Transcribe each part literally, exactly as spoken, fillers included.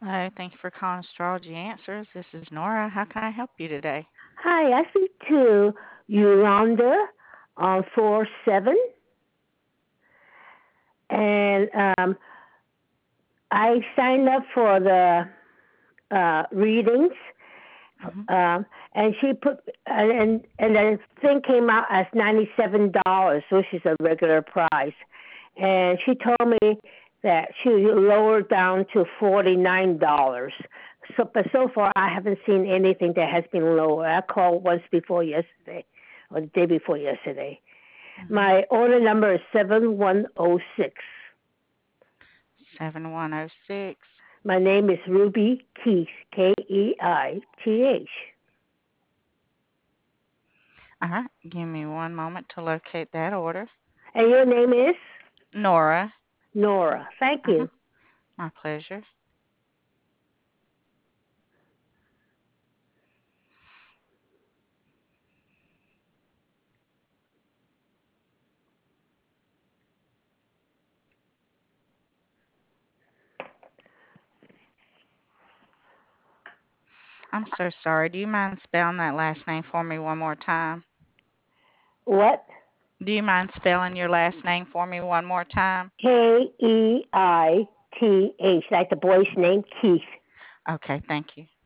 Hello, thank you for calling Astrology Answers. This is Nora. How can I help you today? Hi, I speak to Yolanda on four seven, and um, I signed up for the uh, readings, hmm um, and she put and and the thing came out as ninety seven dollars, which is a regular price, and she told me that she lowered down to forty nine dollars. So, but so far I haven't seen anything that has been lower. I called once before yesterday, or the day before yesterday. hmm My order number is seven one zero six. seven one zero six. My name is Ruby Keith, K E I T H. All right, give me one moment to locate that order. And your name is? Nora. Nora. Thank Uh-huh. you. My pleasure. I'm so sorry. Do you mind spelling that last name for me one more time? What? Do you mind spelling your last name for me one more time? K E I T H, like the boy's name, Keith. Okay, thank you.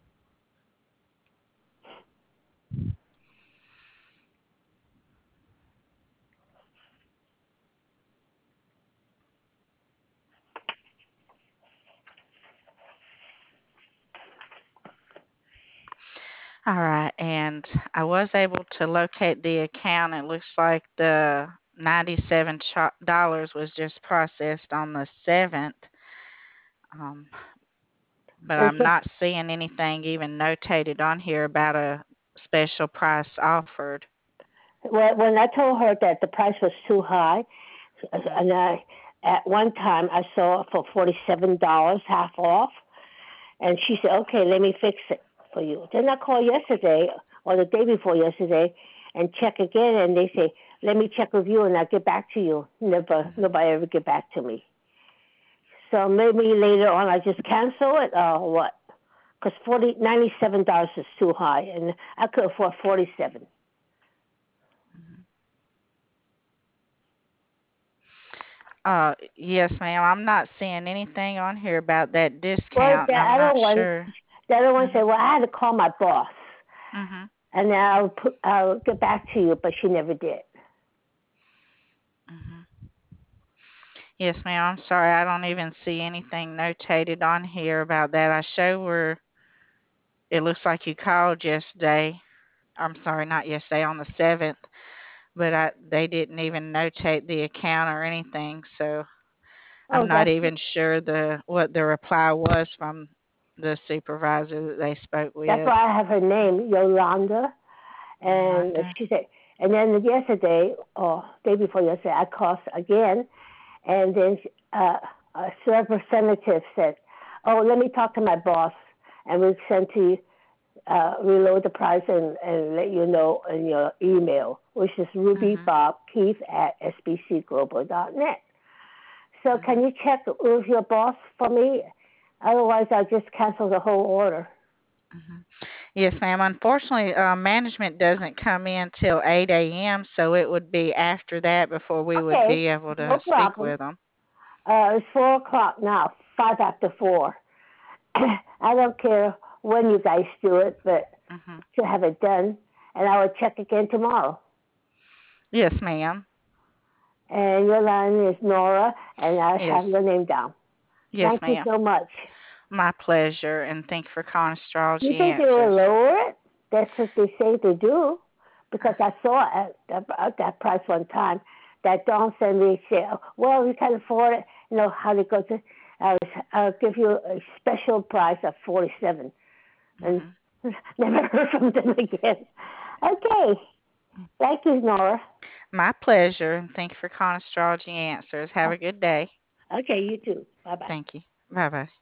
All right, and I was able to locate the account. It looks like the ninety-seven dollars was just processed on the seventh. Um, but I'm Okay. not seeing anything even notated on here about a special price offered. Well, when I told her that the price was too high, hmm and I, at one time I saw it for forty-seven dollars half off, and she said, okay, let me fix it for you. Then I called yesterday or the day before yesterday and check again, and they say, let me check with you and I'll get back to you. Never, hmm nobody ever get back to me. So maybe later on I just cancel it or what? Because forty ninety-seven dollars is too high, and I could afford forty-seven. hmm Uh, yes, ma'am. I'm not seeing anything on here about that Well, discount, the and I'm other not one, sure. the other one hmm said, well, I had to call my boss, hmm and then I'll put, I'll get back to you, but she never did. hmm Yes, ma'am. I'm sorry. I don't even see anything notated on here about that. I show where it looks like you called yesterday. I'm sorry, not yesterday, on the seventh, but I, they didn't even notate the account or anything. So I'm Oh, not that's even sure the what the reply was from the supervisor that they spoke that's with. why I have her name, Yolanda. And Yolanda. she said, and then yesterday, or day before yesterday, I called again, and then uh, a representative said, "Oh, let me talk to my boss, and we'll send to you, uh, reload the price and, and let you know in your email, which is Mhm. rubybobkeith at s b c global dot net. So can Mhm. you check with your boss for me? Otherwise, I'll just cancel the whole order." Mhm. Yes, ma'am. Unfortunately, uh, management doesn't come in till eight a m, so it would be after that before we would Okay, be able to no speak problem. with them. Uh, it's four o'clock now, five after four. I don't care when you guys do it, but Mhm. to have it done, and I will check again tomorrow. Yes, ma'am. And your line is Nora, and I have Yes. your name down. Yes, Thank you ma'am. so much. My pleasure, and thank you for calling You Astrology think they will Answers. lower it? That's what they say they do, because I saw it at, at that price one time. That Dawn sent me say, "Well, we can afford it." You know how they go to. I'll, I'll give you a special price of forty-seven, and Mhm. never heard from them again. Okay, thank you, Nora. My pleasure, and thank you for calling Astrology Answers. Have a good day. Okay, you too. Bye bye. Thank you. Bye bye.